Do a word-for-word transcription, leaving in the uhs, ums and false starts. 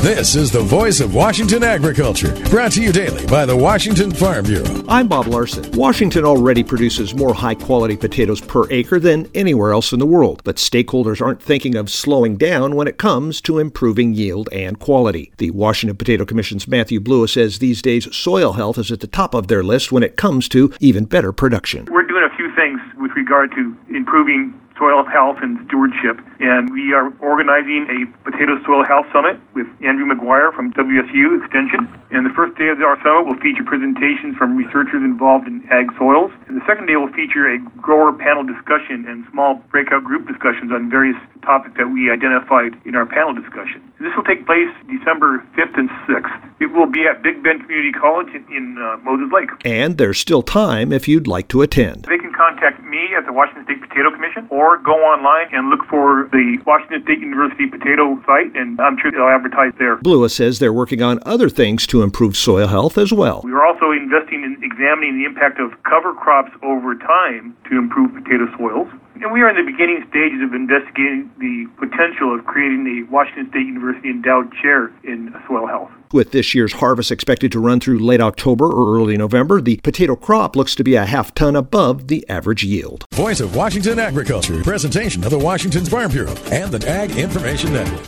This is the voice of Washington agriculture, brought to you daily by the Washington Farm Bureau. I'm Bob Larson. Washington already produces more high-quality potatoes per acre than anywhere else in the world, but stakeholders aren't thinking of slowing down when it comes to improving yield and quality. The Washington Potato Commission's Matthew Blua says these days soil health is at the top of their list when it comes to even better production. We're doing a few things with regard to improving soil health and stewardship, and we are organizing a Potato Soil Health Summit with Andrew McGuire from W S U Extension. And the first day of our summit will feature presentations from researchers involved in ag soils. And the second day will feature a grower panel discussion and small breakout group discussions on various topics that we identified in our panel discussion. This will take place December fifth and sixth. It will be at Big Bend Community College in, in uh, Moses Lake. And there's still time if you'd like to attend. They can contact me at the Washington State Potato Commission or go online and look for the Washington State University Potato site, and I'm sure they'll advertise there. Blua says they're working on other things to improve soil health as well. We are also investing in examining the impact of cover crops over time to improve potato soils. And we are in the beginning stages of investigating the potential of creating the Washington State University Endowed Chair in Soil Health. With this year's harvest expected to run through late October or early November, the potato crop looks to be a half ton above the average yield. Voice of Washington Agriculture, presentation of the Washington Farm Bureau and the Ag Information Network.